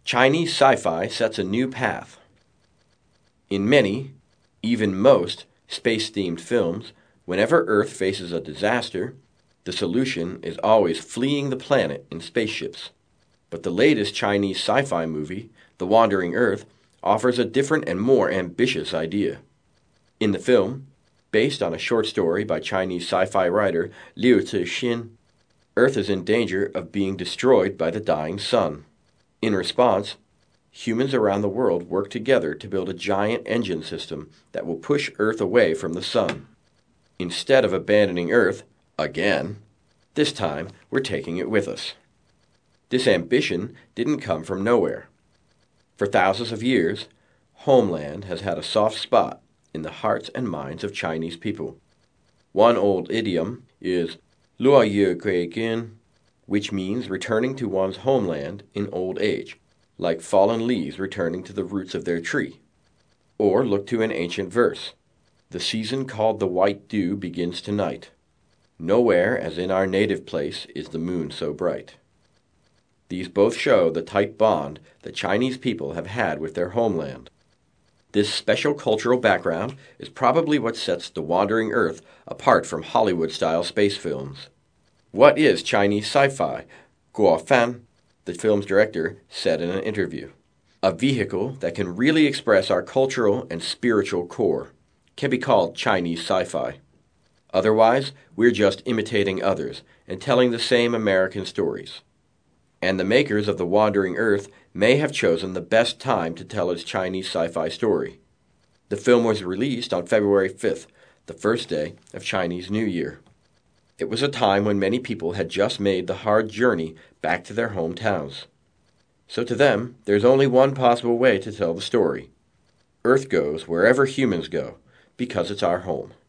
Chinese sci-fi sets a new path. In many, even most, space-themed films, whenever Earth faces a disaster, the solution is always fleeing the planet in spaceships. But the latest Chinese sci-fi movie, The Wandering Earth, offers a different and more ambitious idea. In the film, based on a short story by Chinese sci-fi writer Liu Cixin, Earth is in danger of being destroyed by the dying sun. In response, humans around the world work together to build a giant engine system that will push Earth away from the sun. Instead of abandoning Earth, again, this time we're taking it with us. This ambition didn't come from nowhere. For thousands of years, homeland has had a soft spot in the hearts and minds of Chinese people. One old idiom is luo ye gui gen, which means returning to one's homeland in old age, like fallen leaves returning to the roots of their tree. Or look to an ancient verse. The season called the white dew begins tonight. Nowhere as in our native place is the moon so bright. These both show the tight bond the Chinese people have had with their homeland. This special cultural background is probably what sets The Wandering Earth apart from Hollywood-style space films. What is Chinese sci-fi? Guo Fan, the film's director, said in an interview. A vehicle that can really express our cultural and spiritual core can be called Chinese sci-fi. Otherwise, we're just imitating others and telling the same American stories. And the makers of The Wandering Earth may have chosen the best time to tell its Chinese sci-fi story. The film was released on February 5th, the first day of Chinese New Year. It was a time when many people had just made the hard journey back to their hometowns. So to them, there's only one possible way to tell the story. Earth goes wherever humans go, because it's our home.